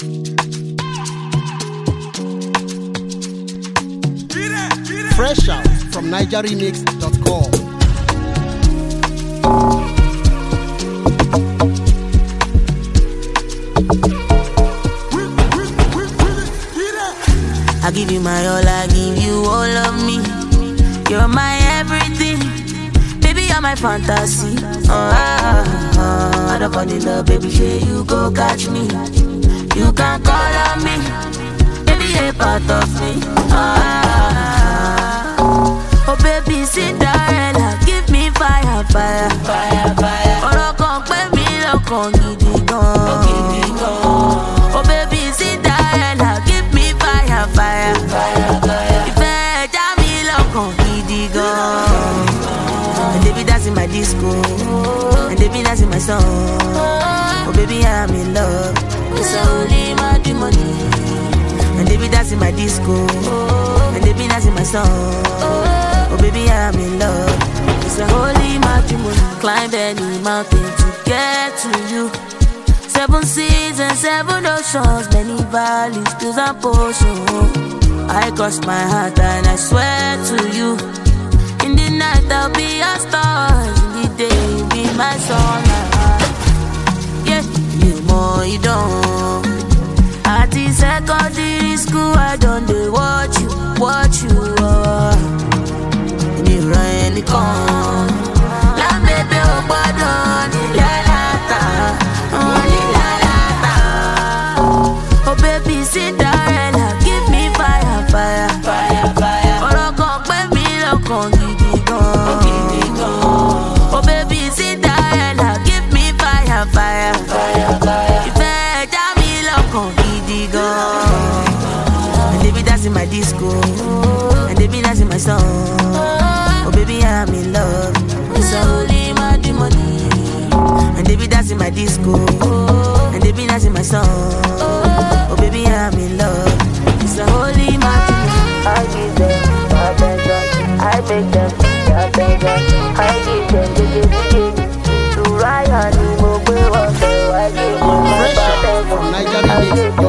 Fresh out from nigeremix.com. I give you my all, I give you all of me. You're my everything, baby, you're my fantasy. I don't fall in love, baby, here you go catch me. You can call on me, baby, you're a part of me. Oh baby, Cinderella, give me fire, fire, fire, fire. Oh, come pay me, come gidi gone. Oh baby, Cinderella, give me fire, fire, fire, fire. If I jam me, come gidi gone. And they be dancing my disco, and they be dancing my song. Oh baby, I'm in love. It's only my money. And they be dancing my disco, and they be dancing my song. Oh baby, I'm in love. It's a holy matrimony. Climb any mountain to get to you. 7 seas and 7 oceans, many valleys, hills and portions. I cross my heart and I swear to you. In the night I'll be your stars, in the day you'll be my sunlight. Yeah, you more you don't. At the secondary school I don't do watch you. Me really come. La baby oh pardon, la la ta, la la ta. Oh baby Cinderella, give me fire, fire, fire, fire. Oh come pay me, come gidi gone. Oh baby Cinderella, give me fire, fire, fire, fire. If I jam me, come gidi gone. And they be dancing my disco, and they be dancing my song. Oh baby, I'm in love. It's a holy matrimony. And they be dancing my disco, and they be dancing my song. Oh baby, I'm in love. It's a holy matrimony. I give them, I beg them, I beg them, I beg them, I give them, they give me. To Ryan, I give them, Fresh out from nigeremix.com.